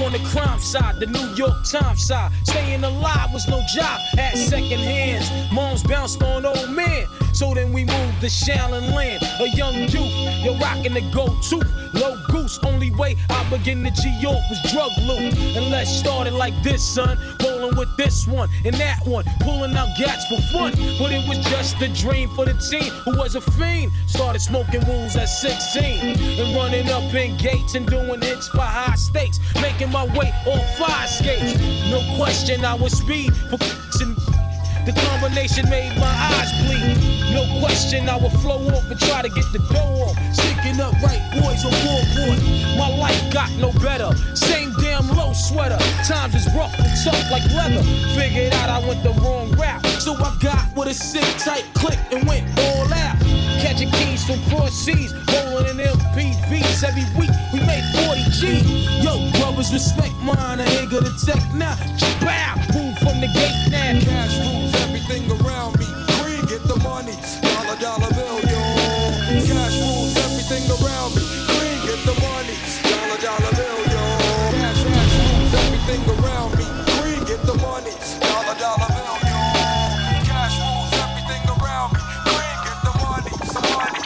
on the crime side, the New York Times side. Staying alive was no job, had second hands. Moms bounced on old men. So then we moved to Shaolin Land, a young youth. You're rocking the go-to, low goose. Only way I begin to G-York was drug loot. And let's start it like this, son. Rolling with this one and that one, pulling out gats for fun. But it was just a dream for the teen who was a fiend. Started smoking wools at 16 and running up in gates and doing hits for high stakes. Making my way on fire skates. No question I was speed for and the combination made my eyes bleed. No question I would flow off and try to get the dough off. Sticking up right boys on board. My life got no better. Same damn low sweater. Times is rough and tough like leather. Figured out I went the wrong route. So I got with a sick tight click and went all out. Catching keys from cross seas, rolling in MPVs. Every week we made 40 G. Yo, brothers, respect mine. I ain't gonna tech now. Bow, move from the gate now. Cash rules everything around me. Green, get the money. Dollar bill, yo. Cash rules everything around me. Green, get the money. Dollar bill, yo. Cash rules everything around me. Green, get the money. Dollar bill, yo. Cash rules everything around me. Green, get the money. Some money.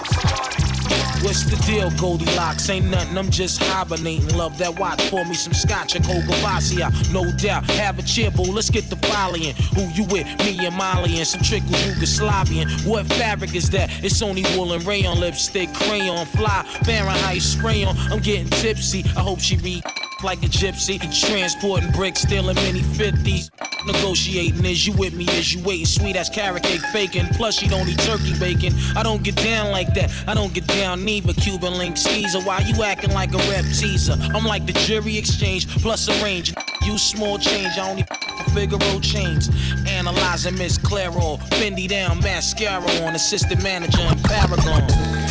What's the deal, Goldilocks? Ain't nothing, I'm just hibernating. Love that watch, pour me some scotch and Coca-Cola, no doubt. Have a cheer, boo, let's get the polying. Who you with? Me and Molly and some trickle Yugoslavian. What fabric is that? It's only wool and rayon, lipstick, crayon, fly, Fahrenheit spray on. I'm getting tipsy, I hope she read like a gypsy. Transporting bricks, stealing mini 50s. Negotiating, is you with me, is you waiting? Sweet as carrot cake faking, plus she don't eat turkey bacon. I don't get down like that, I don't get down neither. Cuban link Caesar, why you acting like a rep teaser? I'm like the jury exchange, plus a range. Use small change, I only for Figaro chains. Analyzing Miss Clairol, Fendi down, mascara on, assistant manager in Paragon.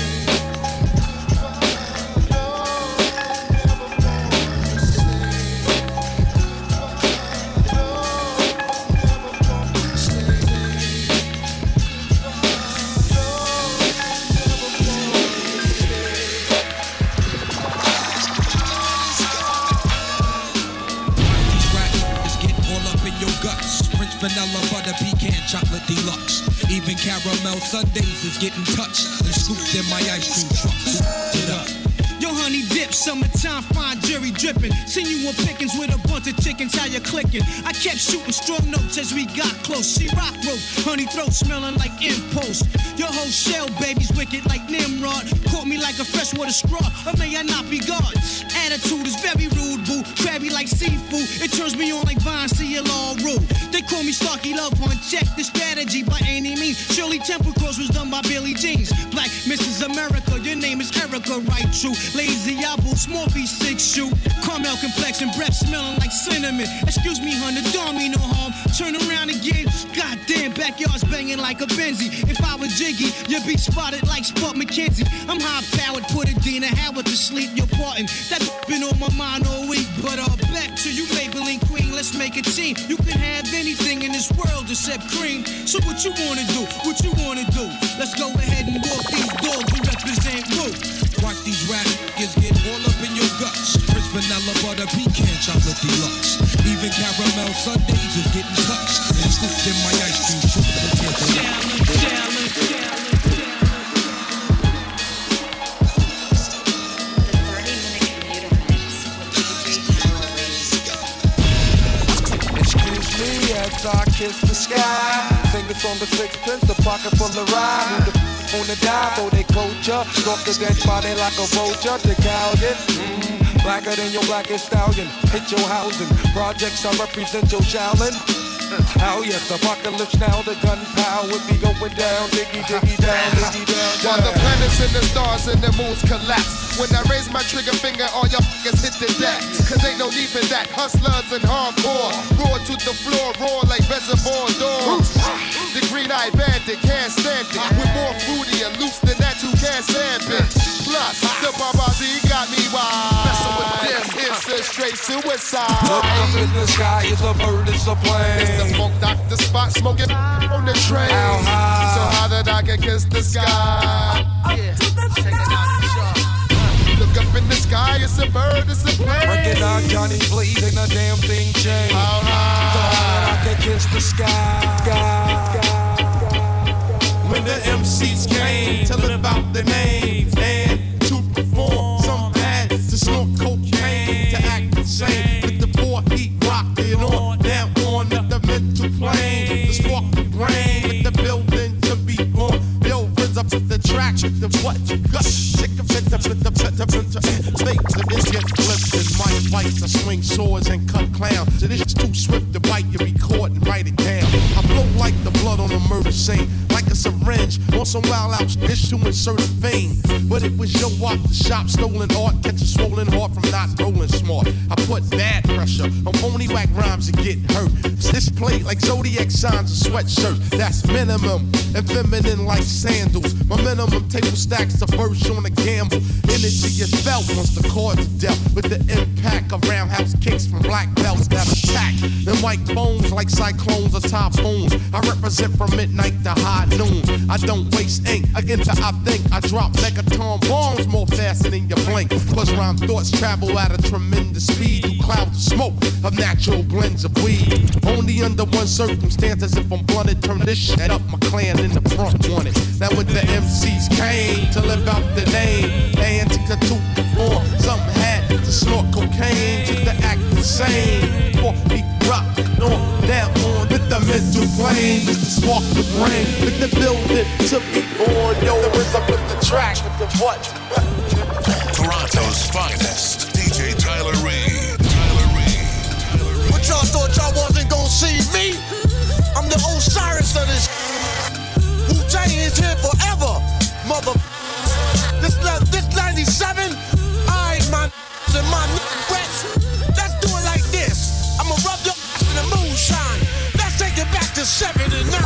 Vanilla, butter, pecan, chocolate deluxe. Even caramel sundaes is getting touched and scooped in my ice cream truck. It up. Yo, honey dip, summertime, fine jury dripping. Seen you on pickings with a bunch of chickens, how you clicking? I kept shooting strong notes as we got close. She rock rope, honey throat smelling like impost. Your whole shell, baby's wicked like Nimrod. Caught me like a freshwater straw, or may I not be God? Attitude is very rude, boo. Crabby like seafood, it turns me on like Vine, CLR rule. They call me Starkey Love Hunt, check the strategy by any means. Shirley Temple Cross was done by Billie Jeans. Black Mrs. America, your name is Erica, right? True. Lazy apple, small feet, 6 shoe. Caramel complexion, breath smelling like cinnamon. Excuse me, honey, don't mean no harm. Turn around again. Goddamn, backyard's banging like a Benzie. If I were Jiggy, you'd be spotted like Spud McKenzie. I'm high powered, put a Dina Howard to sleep. You're parting. That been on my mind all week. But back to you, Maybelline Queen. Let's make a team. You can have anything in this world except cream. So what you wanna do? What you wanna do? Let's go ahead and walk these dogs and represent Woo. Watch these rap niggas get all up in your guts. Prince vanilla, butter, pecan, chocolate deluxe. Even caramel sundaes is getting touched and scooped in my ice cream truck. As I kiss the sky, fingers on the sixpence, the pocket full of rhyme. Who the on the dive, oh they culture, stalk the dead body like a vulture. The Calvin, blacker than your blackest stallion. Hit your housing, projects I represent your Shaolin. Oh yes, apocalypse now, the gunpowder would be going down, diggy down, diggy down. While the planets and the stars and the moons collapse. When I raise my trigger finger, all y'all f***ers hit the deck. Cause ain't no need for that, hustlers and hardcore. Roar to the floor, roar like reservoir dogs. The green-eyed bandit can't stand it. With more fruity and loose than that, you can't stand it. Plus, the Babazi got me wild. Messing with them, it's a straight suicide. Look up in the sky, it's a bird, it's a plane. It's the funk doctor spot, smoking on the train. So high that I can kiss the sky. Yeah, check it out, the shot. Look Look up in the sky, it's a bird, it's a plane. Break it out, Johnny, please, ain't a damn thing changed. Alright. Thought that I could kiss the sky. When the MCs came to live out their names and to perform, some had to snort cocaine to act insane. With the 4 heat rocked it on, down on the mental plane. The spark the brain with the building to be born. Yo, rinse up with the track, with the what you got. Sick of it, with the fake to this get flipped and mic bites. I swing swords and cut clowns. So this is too swift to bite, you record and write it down. I flow like the blood on a murder scene, like a syringe on some wild out dish to insert a vein. But it was your walk the shop, stolen art, catch a swollen heart from not rolling smart. I put bad pressure on phony whack rhymes and get hurt. This play like zodiac signs a sweatshirt. That's minimum and feminine like sandals. My minimum table stacks the verse on a gamble. Energy is felt once the cards are dealt. With the impact of roundhouse kicks from black belts that attack. Them white bones like cyclones or typhoons. I represent from midnight to high noon. I don't waste ink, I enter, I think. I drop megaton bombs more faster than you blink. Plus rhyme thoughts travel at a tremendous speed through clouds of smoke of natural blends of weed. Only under one circumstance, as if I'm blunted, turn this shit up, my clan in the front wanted. Now when the MCs came to live out the name, they antics are to perform. Some had to snort cocaine, took the act insane. For he rocked on, down on with the mental plane, with the spark the brain, with the building to be born. Yo, there is up with the track, with the what? Toronto's finest, DJ Tyler Reed. What y'all thought y'all wasn't gonna see me? I'm the Osiris of this. Wu-Tang is here forever, mother. This 97, I ain't my and my wets. Let's do it like this. I'ma rub your in the moonshine. Let's take it back to 7 and 9.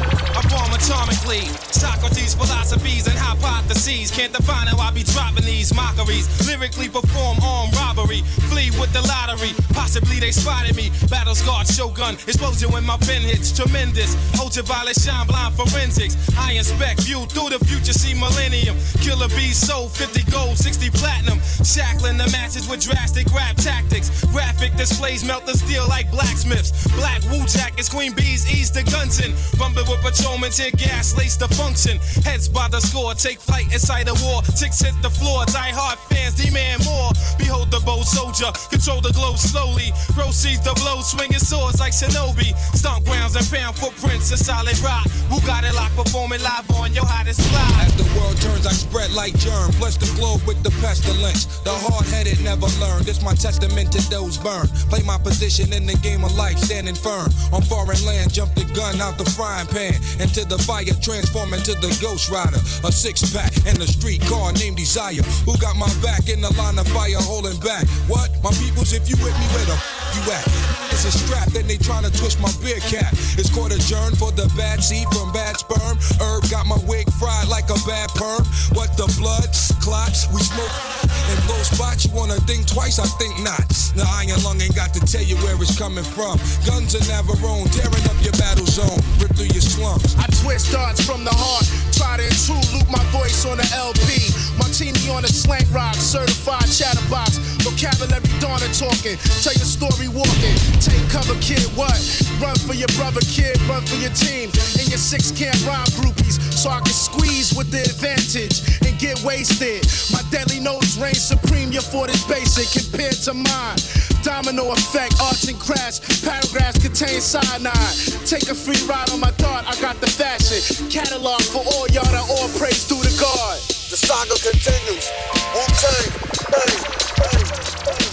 I form atomically. Socrates' philosophies and hypotheses. Can't define how I be dropping these mockeries. Lyrically perform armed robbery. Flee with the lottery. Possibly they spotted me. Battle scarred shogun. Explosion when my pen hits. Tremendous. Ultraviolet shine blind forensics. I inspect. View through the future. See millennium. Killer bees sold. 50 gold. 60 platinum. Shackling the masses with drastic rap tactics. Graphic displays melt the steel like blacksmiths. Black Wu jackets. Queen bees ease the guns in. Rumble with patrolmen. Tear gas. Lace the function. Heads by the score. Take flight inside a war. Ticks hit the floor. Die hard fans demand more. Behold the bold soldier. Control the globe slowly. Proceeds the blow. Swinging swords like shinobi. Stomp grounds and pound footprints. A solid rock. Who got it locked? Performing live on your hottest fly. As the world turns, I spread like germ. Bless the globe with the pestilence. The hard-headed never learn. This my testament to those burned. Play my position in the game of life, standing firm. On foreign land, jump the gun out the frying pan. Into the fire, transform into the Ghost Rider. A six-pack and a street car named Desire. Who got my back in the line of fire holding back? What? My peoples, if you with me, where the you at? It's a strap, then they tryna twist my beer cap. It's called adjourn for the bad seed from bad sperm. Herb got my wig fried like a bad perm. What the blood clots? We smoke and blow spots. You wanna think twice? I think not. The iron lung ain't got to tell you where it's coming from. Guns are never owned, tearing up your battle zone. Rip through your slums. I twist darts from the heart. Try to intrude, loop my voice on the LP. Martini on a slang rock, certified chatterbox. Vocabulary dawn and talking. Tell your story walking. Take cover, kid, what? Run for your brother, kid, run for your team. And your 6 can't rhyme groupies. So I can squeeze with the advantage and get wasted. My deadly notes reign supreme, your fort is basic compared to mine. Domino effect, arts and crafts. Paragraphs contain cyanide. Take a free ride on my dart, I got the fashion. Catalog for all y'all that all praise through the God. The saga continues. Wu-Tang, bang, bang, bang.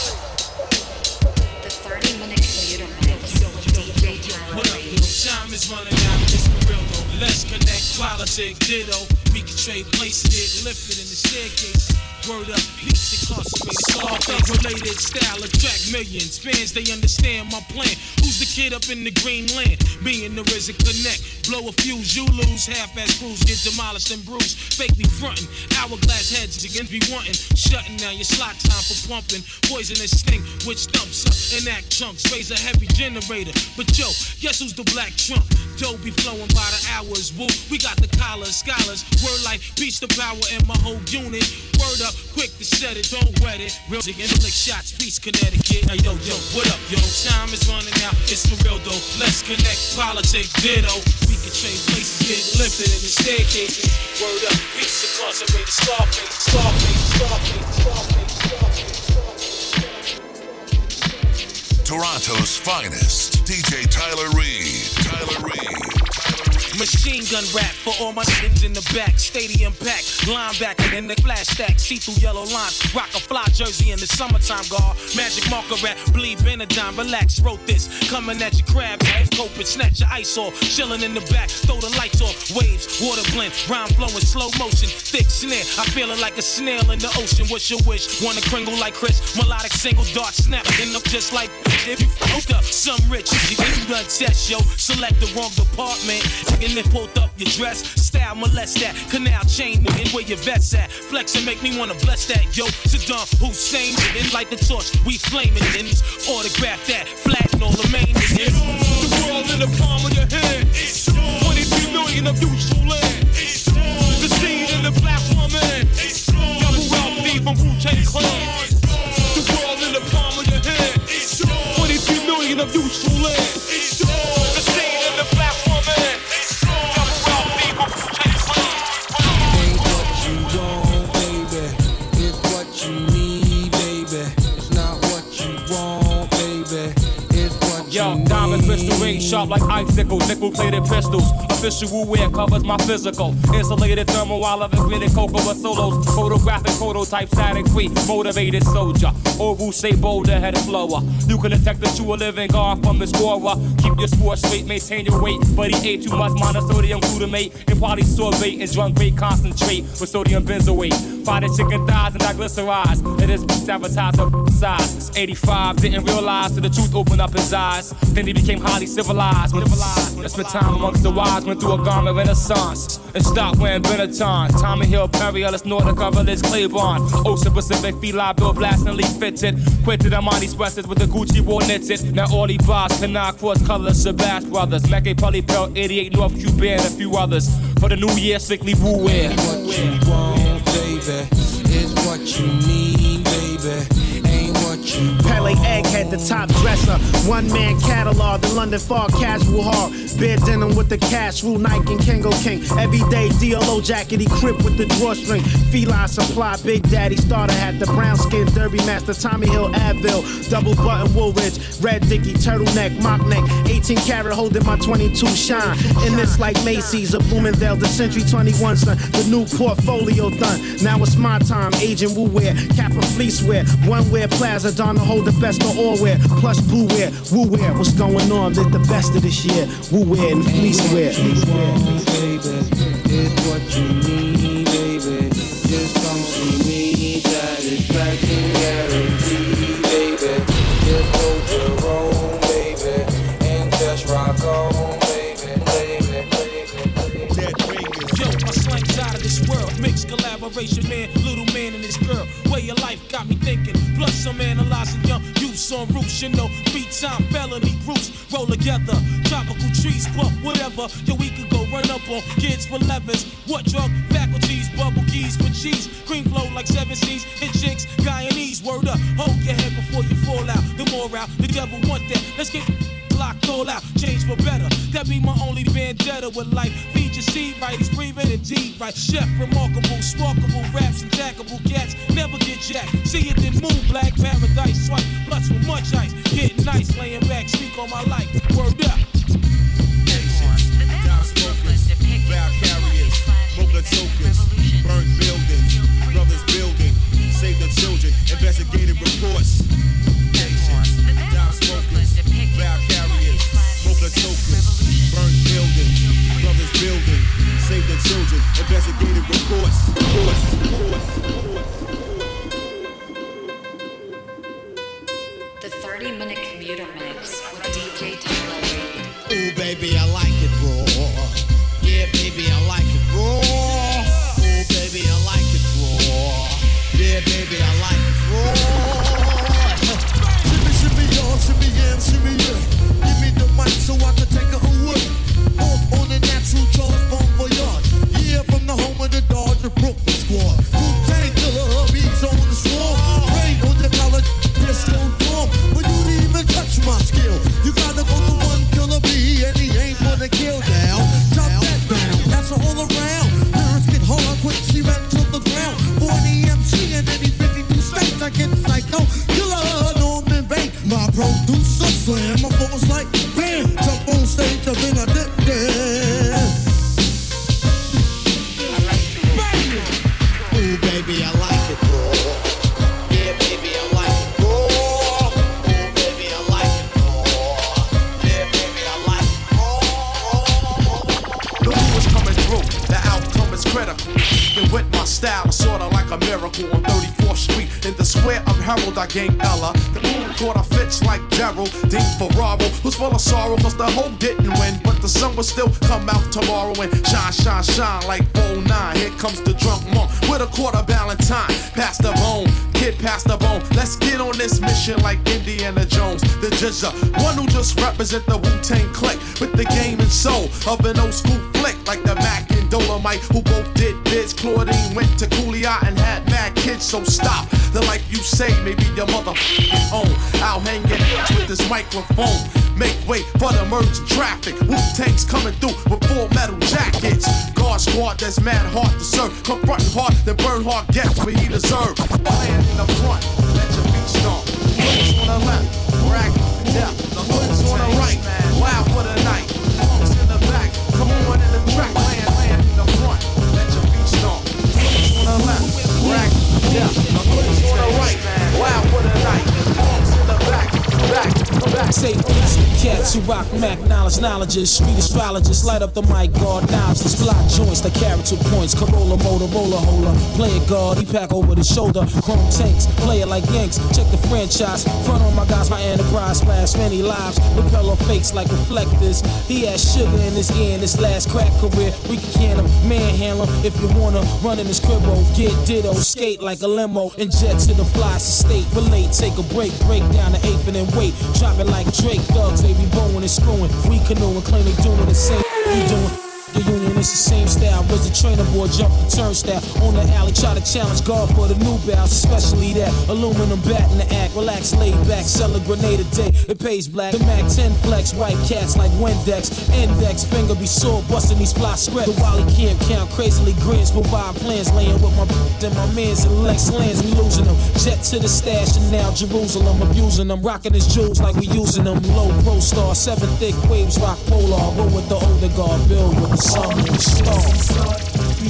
The 30-minute commuter mix with DJ Tyler What up, Reed. time is running out, it's for real though. Let's connect, politics, ditto. We can trade places, get lifted in the staircase. Word up, peace incarcerated, Scarface related style attract millions. Fans, they understand my plan. Who's the kid up in the green land? Me and the RZA connect. Blow a fuse, you lose. Half-ass crews get demolished and bruised. Fakely frontin', hourglass heads against be wantin'. Shutting down your slot time for pumping. Poisonous sting, which thumps up and act chunks. Raise a heavy generator. But yo, guess who's the black trump? Dough be flowing by the hours. Woo, we got the collars, scholars. Word like peace to power and my whole unit. Word up, quick to set it, don't wet it. Real and lick shots, peace, Connecticut. Hey, yo, what up, yo? Time is running out, it's for real though. Let's connect, politics, ditto. We can trade places, get lifted in the staircases. Word up, peace, incarcerated, Scarface, Scarface, Scarface, Scarface, Scarface. Toronto's finest, DJ Tyler Reed. Tyler Reed. Machine gun rap for all my niggas in the back. Stadium pack, linebacker in the flash stack. See-through yellow lines, rock a fly jersey in the summertime, guard. Magic marker rap, bleed Benadine, relax, wrote this. Coming at your crab, half cope and snatch your ice off. Chilling in the back, throw the lights off. Waves, water blend, rhyme flowing, slow motion. Thick snare, I feel it like a snail in the ocean. What's your wish? Wanna kringle like Chris? Melodic single dart snap. End up just like if you fucked up some rich. You done test, yo. Select the wrong department. And then pulled up your dress, style molest that. Canal chain, nigga, where your vets at? Flex and make me wanna bless that, yo. Saddam Hussein, and light the torch, we flaming in. Autograph that, flatten all the main. The world in the palm of your hand. 22 million of useful land. The seed in the black woman. Double wealthy from Wu-Tang Clan. The world in the palm of your hand. 22 million of useful land. The seed in the black woman. Yo, diamond crystal ring sharp like icicles, nickel-plated pistols. Official Wu wear covers my physical. Insulated thermal while I've created cocoa with solos. Photographic prototype, static free, motivated soldier. Old Wu say bolder, headed slower. You can detect that you a living guard from the scorer. Keep your sports straight, maintain your weight. But he ate too much monosodium glutamate and polysorbate and drunk great concentrate with sodium benzoate. Fried chicken thighs and triglycerides. It is advertised her size. 85 didn't realize till the truth opened up his eyes. Then he became highly civilized. When spent time amongst the wise, went through a garment renaissance and stopped wearing Benetton. Tommy Hill, Perry Ellis, Nordica, Village, Claiborne. Ocean Pacific, Feli, Bill blastingly fitted. Quitted Armani Expresses with the Gucci war knitted. Now all he buys cannot cross colors. Shabazz Brothers, Mecca, Pully Pearl, 88 North Cuban, and a few others. For the new year, strictly Wu wear. What you want, baby, is what you need, baby. Pele Egghead, the top dresser. One-man catalog, the London Fog casual hall. Bare denim with the cash rule, Nike and Kango King. Everyday DLO jacket, he crip with the drawstring. Feline supply, Big Daddy starter hat. The brown skin, Derby Master, Tommy Hill, Advil. Double button, Woolridge. Red Dickie, turtleneck, mock neck. 18 karat holding my 22 shine. In this like Macy's, a Bloomingdale, the Century 21 son. The new portfolio done. Now it's my time, Agent Wu wear. Kappa fleece wear. One wear plaza, Donna hold the best of all wear. Plus blue wear, Wu wear. What's going on? Did the best of this year. Wu wear and fleece wear. Baby, is what you need, baby. Just come see me, satisfaction guaranteed, baby. Just hold your own, baby, and just rock on, baby, baby, baby, baby. Yo, my slang's out of this world. Mixed collaboration, man, little man and his girl. Way of life got me thinking. Plus I'm analyzing young youths on roofs, you know, beat-time felony groups roll together. Tropical trees, puff, whatever. Yo, we could go run up on kids for levers. What drug? Faculties, bubble keys for cheese. Cream flow like 7 C's. Hit chicks, Guyanese, word up. Hold your head before you fall out. The morale, the devil want that. Let's get locked all out, change for better. That be my only vendetta with life. Feed your seed right, he's breathing indeed right. Chef, remarkable, sparkable raps, and jackable cats. Never get jacked. See it then move, black paradise swipe. Plus with much ice, getting nice, laying back, speak on my life. Word up. Down smokers, vow carriers, mocha tokens, burned buildings, brothers building, save the children, investigative reports. Down smokers, vow carriers, mocha tokens, burned buildings, brothers building, save the children, investigative reports. The 30-minute commuter mix with DJ Tyler Reed. Ooh, baby, I like it raw. Yeah, baby, I like it raw. Ooh, baby, I like it raw. Yeah, baby, I like it raw. Shimmy, y'all, shimmy, yeah, shimmy, yeah. Give me the mic so I can take it away. Off on the natural Charles Bon Voyage. Yeah, from the home of the Dodger Brooklyn squad. Wu-Tang Killer, was like, bam, jump on stage, up in a dip, ooh, baby, I like it. Yeah, baby, I like it. Ooh, baby, I like it. Yeah, baby, I like it. The who is coming through, the outcome is critical. And with my style, it's sorta like a miracle on 34th Street. In the square of Herald, I gained Ella. The moon quarter fits like Gerald. Dean Ferraro, who's full of sorrow, cause the hope didn't win. But the sun will still come out tomorrow and shine, shine, shine like 09. Here comes the drunk monk with a quarter Valentine. Pass the bone, kid, pass the bone. Let's get on this mission like Indiana Jones. The Jizza, one who just represent the Wu-Tang clique with the game and soul of an old school flick like the Mac and Dolomite, who both did biz. Claudine went to Cooley and had mad kids, so stop the life you say, maybe your motherfucking own. I'll hang your ass with this microphone. Make way for the emerging traffic. Wu-Tang's coming through with full metal jackets. Guard squad that's mad hard to serve. Confronting hard, then burn hard, gets what he deserve. Land in the front, let your feet stomp. Hoods on the left, rag to death. The hoods on the right, wild for the night. Punks in the back, come on in the track. Land in the front, let your feet stomp. Hoods on the left, rag to death. The hoods on the right, wild for the night. Punks in the back. Say peace to cats who rock Mac knowledges, street astrologists, light up the mic, guard knowledge, block joints, the character points, Corolla, Motorola, holder, play it guard, he pack over the shoulder, chrome tanks, play it like Yanks, check the franchise, front on my guys, my enterprise, splash many lives, repel off fakes like reflectors, he has sugar in his ear in his last crack career, we can him, manhandle him, if you wanna run in his cribbo, get ditto, skate like a limo, and jet to the fly state, relate, take a break down the eighth and then wait, drop it like Drake, thugs, they be bowing and screwing. We canoeing, claim they doing the same we doing. The union is the same style. Was a trainer boy, jump the turnstile. On the alley, try to challenge God for the new bounce. Especially that aluminum bat in the act. Relax, laid back, sell a grenade a day. It pays black. The Mac 10 flex, white cats like Windex. Index, finger be sore, busting these fly scripts. The Wally camp count, crazily grins, provide plans. Laying with my and my mans and Lex lands, we losing them. Jet to the stash and now Jerusalem, abusing them. Rocking his jewels like we using them. Low pro star, 7 thick waves, rock polar. Roll with the older guard, build with the sun and the stars.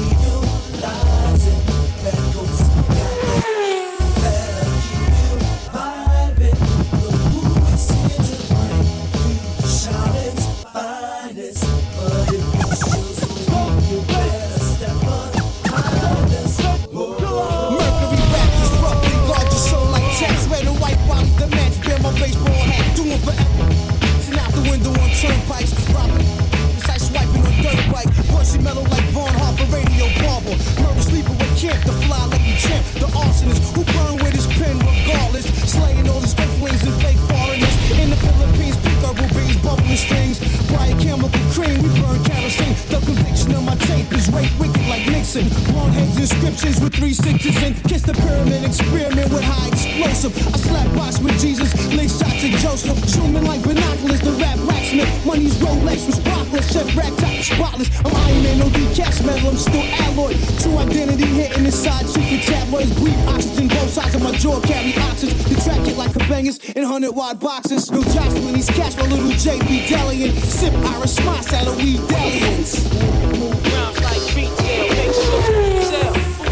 Baseball hat, doing forever. Sitting out the window on turnpikes, robbing, precise swiping on dirt bike. Pushing metal like Vaughn Harper, radio barber. Murder sleepaway camp, the fly like you champ. The arsonist who burn with his pen regardless. Slaying all his earthlings and fake foreigners. In the Philippines, pick up rubies, bubbling strings. Bright chemical cream, we burn kerosene. The conviction of my tape is rape wicked like Nixon. Long heads inscriptions with 3 6s and kiss the pyramid experiment with high explosive. I slap box with Jesus, lick shots at Joseph. Zooming like binoculars, the rap blacksmith. Money's Rolex with sparklers, chef rack top spotless. I'm Iron Man, no decaf metal, I'm still alloy. True identity hitting inside, secret tabloids. Breathe oxygen, both sides of my jaw carry oxygen. The track it like a bangers in 100-wide boxes. No jostling these cats, my little JB Delian. Sip Irish Moss out of weed Delians. Move rounds like retail, make sure sell.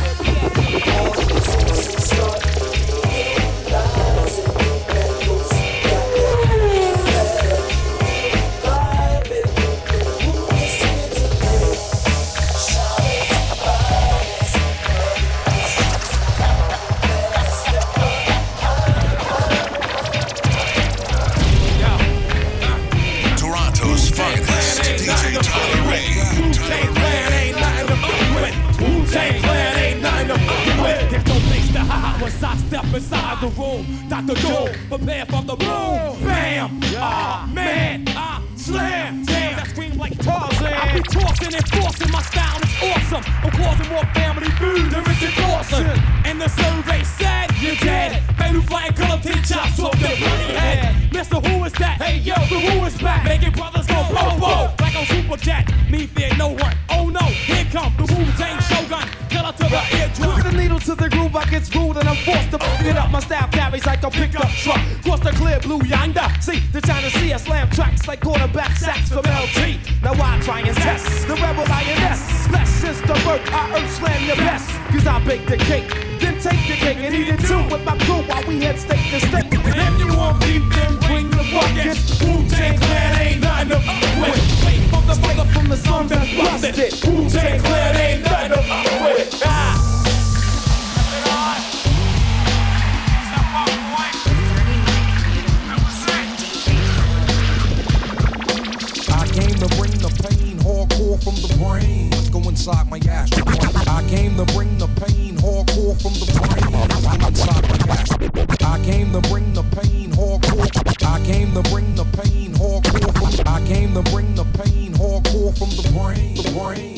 Toronto's finest, DJ Tyler Reed. Wu-Tang Clan ain't nothing to fuck with. Wu-Tang Clan ain't nothing to fuck with. There's no place to hide once I step inside the room. Dr. Doom, prepare for the boom. Bam! Ah, man! Ah, slam! Damn, that scream like Tarzan. I be tossing and forcing, my style is awesome. I'm causing more family food than Richard Dawson. And the survey said, you're dead. Fatal flying color T-chops off your bloody head. Mr. Who is that? Hey yo, the Who is back. Making brothers go bobo like on Superjet. Me fear no one. Oh no, here come the Wu-Tang Shogun. Killer to the eardrum. With the needle to the groove, I get rude and I'm forced to get up. My style carries like a pickup truck. Cross the clear blue yonder. See, they're trying to see us slam tracks like quarterback sacks from LG. Now I try and test the rebel INS. Bless since the birth, I earth slam your best. Cause I bake the cake, then take the cake and eat it too with my crew while we head state to state. If you want beef, then bring the bucket. Wu-Tang Clan ain't nothing to fuck with. Wait for the mother from the sun that's busted. Wu-Tang Clan ain't nothing to fuck with. I came to bring the pain, hardcore from the brain. Let's go inside my ass. I came to bring the pain, hardcore from the brain. Inside my ass. I came to bring the pain, hardcore. I came to bring the pain, hardcore from. I came to bring the pain, hardcore from the brain. The brain.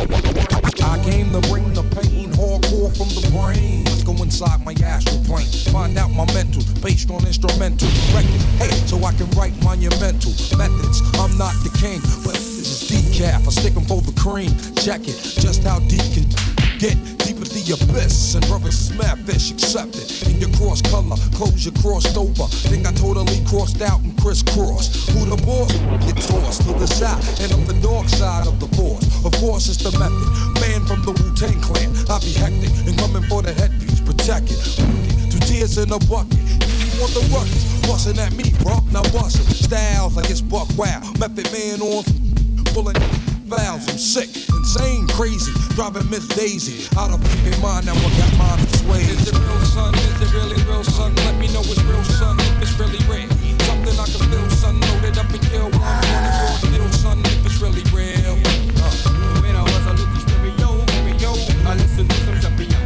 I came to bring the pain, hardcore from the brain. Let's go inside my astral plane. Find out my mental, based on instrumental records. Hey, so I can write monumental methods. I'm not the king, but this is decaf. I stick 'em for the cream. Check it, just how deep can get deep at the abyss. And brothers smack fish, accept it. In your cross color, clothes you crossed over. Think I totally crossed out and crisscrossed. Who the boss? Get tossed to the side and on the dark side of the force. Of course, it's the method. Man from the Wu-Tang Clan, I be hectic and coming for the headpiece. Protect it. 2 tears in a bucket. You want the ruckus? Bustin' at me, bro. Now bust it. Styles like it's buck wow. Method man on pulling fouls. I'm sick, insane, crazy. Driving Miss Daisy out of fucking mind. Now I got mine this way. Is it real, son? Is it really real, son? Let me know it's real, son. If it's really real. Something I can feel, son. Loaded up and kill. I'm gonna go deal, son. If it's really real. When I was a little stereo, I listened to some champion.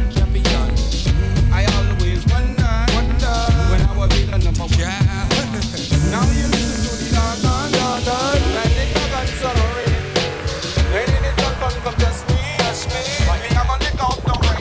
I always wonder when I was in the number one. Now you listen to the dun and they come and sorry. They didn't talk from just me. But me, I'm gonna lick out the rain.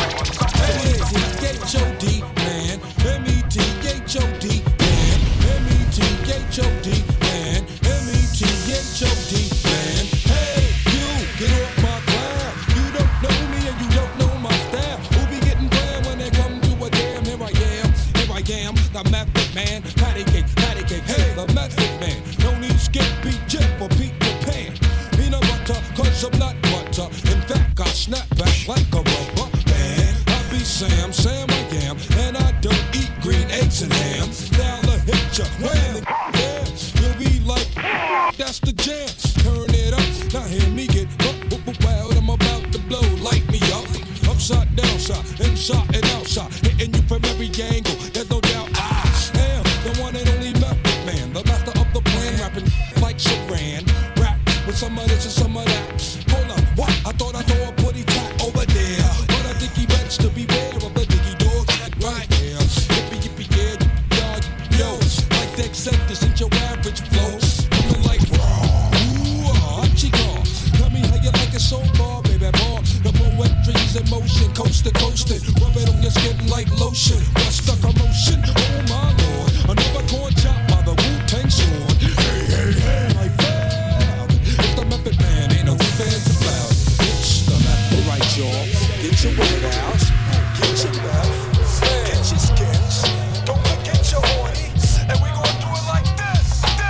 M-E-T-H-O-D, man. M-E-T-H-O-D, man. M-E-T-H-O-D, man. M-E-T-H-O-D, man. Hey, you, get off my ground. You don't know me and you don't know my style. Who be getting bland when they come to a jam? Here I am, the method man. Patty cake, hey, the method man. No need skip, beat, jet for Peter Pan. Peanut butter, cause I'm not butter. In fact, I snap back like a rubber band. I be Sam I am, and I don't eat green eggs and ham. Now the hit ya, wham, yeah. You'll be like, that's the jam. Turn it up, now hear me get wild. I'm about to blow, light me up. Upside, downside, inside and outside. Hitting you from every angle, there's no doubt. I am the one and only method man. The master of the plan, rapping like Sharan. Rap with some of this and some of that. Hold on, what? I thought I saw a putty cat over there. But I think he meant to beware of the diggy dog. Right there. Yippee, yeah, yo. Like they said, this ain't your average flow. Coming like raw. Ooh, chica. Tell me how you like it so far, baby boy. The poetry's in motion, coast to coast it. Rub it on your skin like lotion. What's the commotion? Oh my lord. Another corn chop by the Wu-Tang sword. Hey, like that. It's the method man, ain't no fans about. It's the method, right, y'all. Get your word out. Get your left. Get your skins. Don't forget your horny. And we gon' do it like this.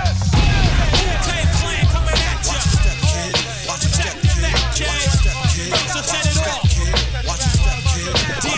Wu-Tang Clan coming at ya. Watch your step, kid. Watch your step, kid. So set it off. Watch your step, kid.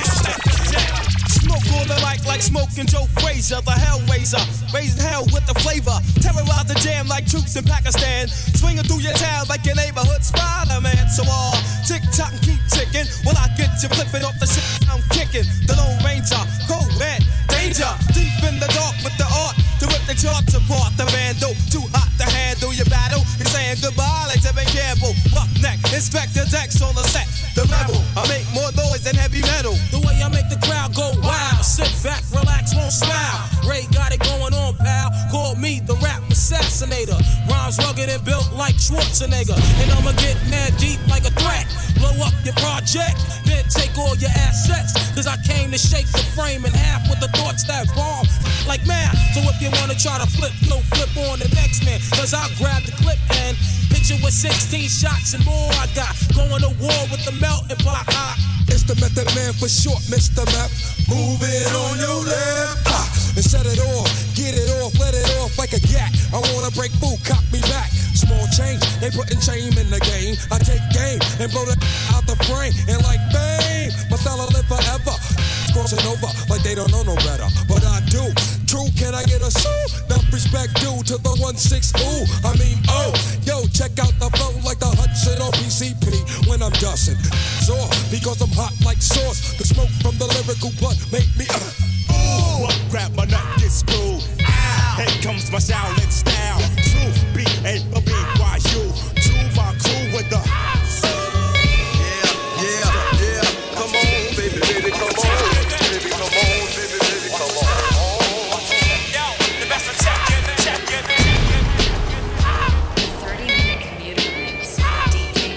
Smoke on the mic like smoking Joe Frazier, the Hellraiser, raising hell with the flavor. Terrorize the jam like troops in Pakistan. Swinging through your town like your neighborhood Spider-Man. So all tick tock and keep ticking. While I get you flipping off the shit I'm kicking. The Lone Ranger, cold and danger. Deep in the dark with the art to rip the charts apart. The vandal, too hot to handle your battle. You're saying goodbye like Devin Campbell. Roughneck, Inspector Dex on the set. The rebel, I make more noise than heavy metal. The way I make the crowd go wild. Sit back, relax, won't smile. Ray got it going on, pal. Call me the rap assassinator. Rhymes rugged and built like Schwarzenegger. And I'ma get mad deep like a threat. Blow up your project, then take all your assets. Cause I came to shake the frame in half with the thoughts that bomb like math. So if you wanna try to flip, no flip on the next man. Cause I'll grab the clip and hit mission with 16 shots and more. I got going to war with the melting pot. It's the Method Man for short, Mr. Map. Move it on your left. And set it off, get it off, let it off like a gat. I wanna break food, cock me back. Small change, they putting shame in the game. I take game and blow the out the frame. And like bang, my style live forever. Crossing over like they don't know no better. But I do. True, can I get a sue? Enough respect due to the 1-6 ooh. I mean, oh, yo, check out the flow like the Hudson on PCP when I'm dusting. So, because I'm hot like sauce, the smoke from the lyrical blood make me ooh. Grab my nut, get screwed. Here comes my Shaolin style. Truth, B-A-B-Y-U. To my crew with the yeah. Come on, baby, baby, come on. Baby, come on, baby, baby, come on. Yo, the best of check it. The 30-minute commuter mix with DJ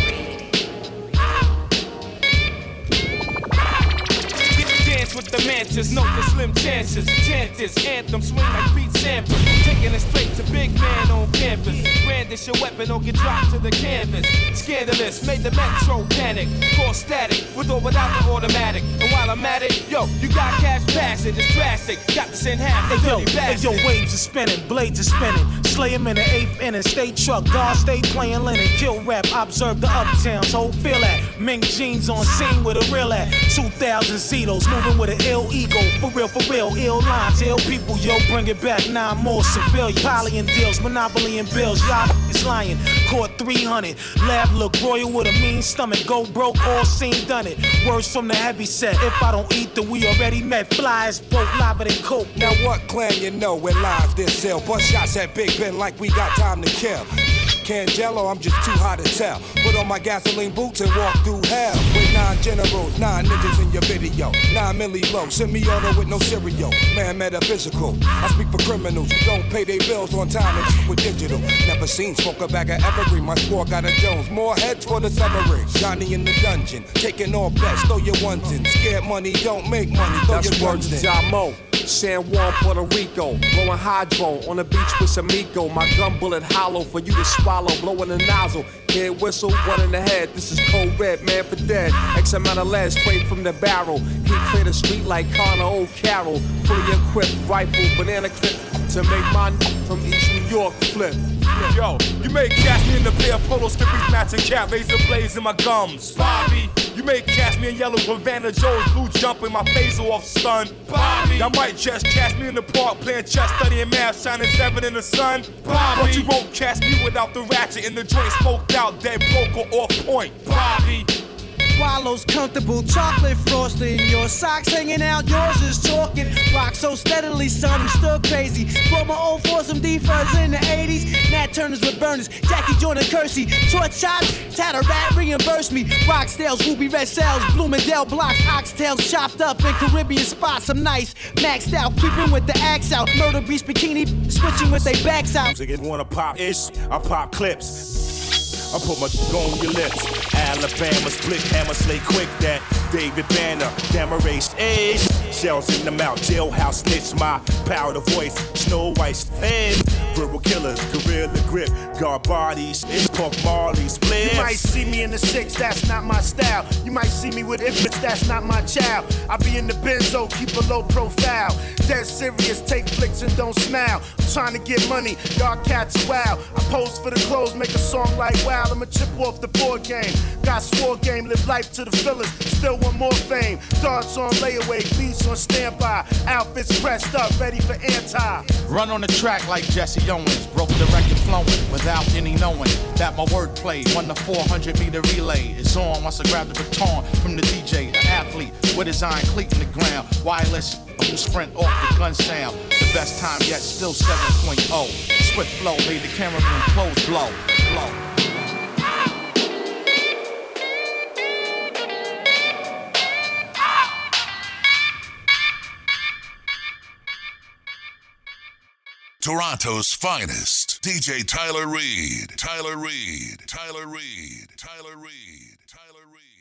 Tyler Reed. Dance with the mantis, note the slim chances. Chances, anthem, swing like Pete Sampras. Taking it straight to big man on campus. Brandish your weapon or get dropped to the canvas. Scandalous, made the metro panic. Cause static, with or without the automatic. And while I'm at it, yo, you got cash passage, it's drastic. Got to send half the dirty bastard. Hey, yo, waves are spinning, blades are spinning. Slay him in the 8th inning, stay truck, guard, stay playing linen. Kill rap, observe the uptowns, whole feel that. Mink jeans on scene with a real at. 2,000 Zetos, moving with an ill ego. For real, ill lines, ill people, yo, bring it back. 9 more civilian. Poly and deals, monopoly and bills, y'all is lying. Caught 300, lab look royal with a mean stomach. Go broke, all seen, done it. Words from the heavy set. If I don't eat, then we already met. Flies, boat, lava, than coke. Now what clan you know when lives this sell? Bust shots at Big Ben like we got time to kill. Canjello, I'm just too hot to tell. Put on my gasoline boots and walk through hell. With 9 generals, 9 ninjas in your video. 9 milli low, semi-auto with no cereal. Man, metaphysical. I speak for criminals who don't pay their bills on time and keep with digital. Never seen smoke a bag of evergreen. My squad got a Jones. More heads for the severing. Johnny in the dungeon, taking all bets. Throw your ones in. Scared money don't make money. Throw That's your ones in. Jamo. San Juan, Puerto Rico, blowing hydro on the beach with some Amigo. My gun bullet hollow for you to swallow, blowing the nozzle. Head whistle, one in the head. This is Code Red, man for dead. X amount of lead sprayed from the barrel. He cleared the street like Connor O'Carroll. Fully equipped rifle, banana clip to make my from East New York flip. Yo, you may catch me in the pair of polo skippies, matching cap, razor blades in my gums. Bobby, you may catch me in yellow with Vanna Joe's blue jumping my face off stun. Bobby, y'all might just catch me in the park playing chess, studying math, shining 7 in the sun. Bobby, but you won't catch me without the ratchet in the joint, smoked out, dead broke or off point. Bobby. Swallows comfortable, chocolate frosting. Your socks hanging out, yours is talking. Rock so steadily, son, I'm still crazy. Brought my old foursome D-Fuzz in the 80s. Nat Turners with burners, Jackie Jordan Kersey. Torch shots, Tatteratt reimburse me. Roxdale's, Ruby Red Cells, Bloomingdale blocks, oxtails chopped up in Caribbean spots. I'm nice, maxed out, keeping with the axe out. Murder Beast bikini, switching with they backs out. Niggas wanna pop ish, I pop clips. I put my on your lips. Alabama split hammer, slay quick that David Banner, Damarase age. Shells in the mouth, jailhouse snitch, my powder voice, Snow White's head. Verbal killers, gorilla grip, guard bodies, it's Punk Marley split. You might see me in the 6, that's not my style. You might see me with infants, that's not my child. I be in the benzo, keep a low profile. Dead serious, take flicks and don't smile. I'm trying to get money, y'all cats are wild. I pose for the clothes, make a song like wow. I'ma chip off the board game. Got swore game, live life to the fullest. Still want more fame. Darts on layaway, beats on standby. Outfits pressed up, ready for anti. Run on the track like Jesse Owens. Broke the record flowing without any knowing that my wordplay won the 400-meter relay. It's on once I grab the baton from the DJ. The athlete with his iron cleat in the ground. Wireless, who sprint off the gun sound. The best time yet, still 7.0. Swift flow made the cameraman clothes blow. Toronto's finest, DJ Tyler Reed. Tyler Reed. Tyler Reed. Tyler Reed. Tyler Reed.